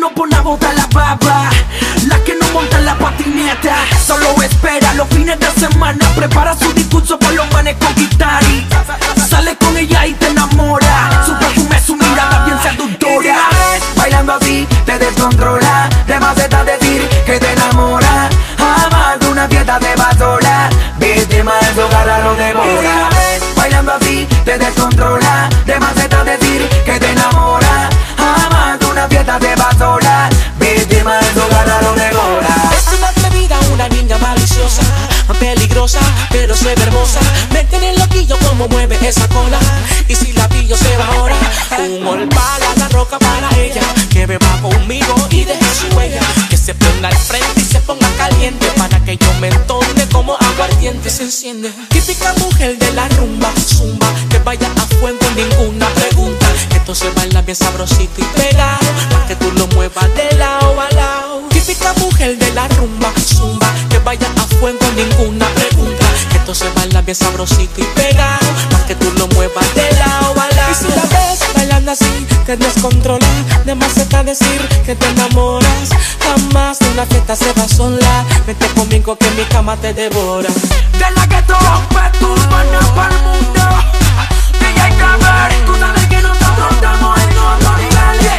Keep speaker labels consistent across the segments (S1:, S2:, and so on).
S1: no pone a botar la baba, la que no monta en la patineta. Solo espera los fines de semana, prepara su discurso por los manes conquistar. Sale con ella y te enamora, su perfume, su mirada bien seductora. Bailando así te descontrola, de más está decir que te enamora. Jamás de una fiesta te va sola, víctima de su cara lo devora. Bailando así te descontrola, de más está decir que te enamora. Jamás de una fiesta te va sola, víctima de su cara lo devora.
S2: Es una atrevida, una niña maliciosa, peligrosa, pero se ve hermosa. Me tiene loquillo como mueve esa cola, y si la pillo se va ahora. Un olpala, la roca para ella, que beba conmigo y deje su huella. Que se ponga al frente y se ponga caliente, para que yo me entone como aguardiente. Se enciende, típica mujer de la rumba, zumba, que vaya a fuego, ninguna pregunta. Que entonces baila bien sabrosito y pegado, para que tú lo muevas de lado a lado. Típica mujer de la rumba, zumba, que vaya a fuego, ninguna pregunta. Que entonces baila bien sabrosito y pegado, para que tú lo muevas de lado a lado. Y si la ves bailando así, te descontrola, de más está decir que te enamoras. Jamás de una fiesta se va sola, vete conmigo que mi cama te devora.
S1: De la que rompe tu mano pa'l mundo, DJ Caber, tú sabes que nosotros estamos en otro nivel.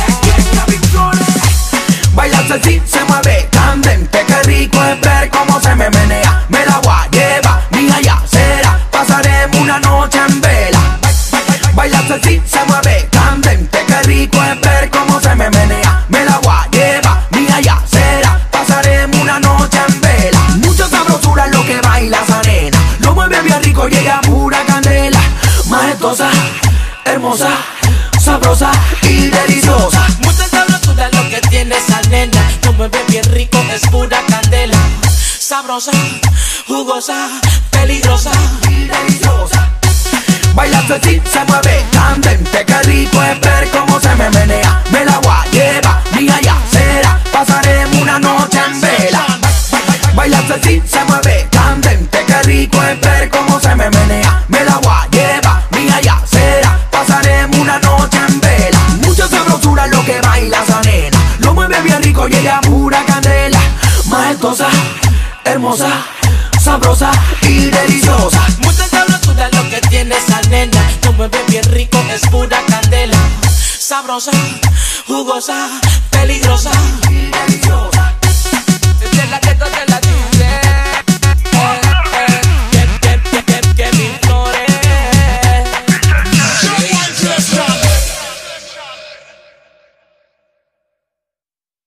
S1: Baila así, se mueve candente, qué rico es ver cómo se me menea. Me la voy a llevar, mi allá será, pasaremos una noche en vela. Baila así, se mueve candente, qué rico es ver cómo se me menea. Me la voy a llevar, mi allá será, pasaremos una noche en vela. Mucha sabrosura es lo que baila esa nena, lo mueve bien rico, llega pura candela. Majestuosa, hermosa, sabrosa y deliciosa.
S2: Mucha sabrosura es lo que tiene esa nena, lo mueve bien rico, es pura candela. Sabrosa, jugosa, peligrosa
S1: y deliciosa. Baila así, se mueve candente, qué rico es ver cómo se me menea. Me la voy a llevar, mi allá será, pasaremos una noche en vela. Baila así, se mueve candente, qué rico es ver cómo se me menea. Me la voy a llevar, mi allá será, pasaremos una noche en vela. Mucha sabrosura es lo que baila esa nena, lo mueve bien rico, llega pura candela. Majestuosa, hermosa, sabrosa y deliciosa.
S2: Mucha sabrosura es lo que tiene esa nena, lo mueve bien rico, es pura candela. Sabrosa, jugosa, peligrosa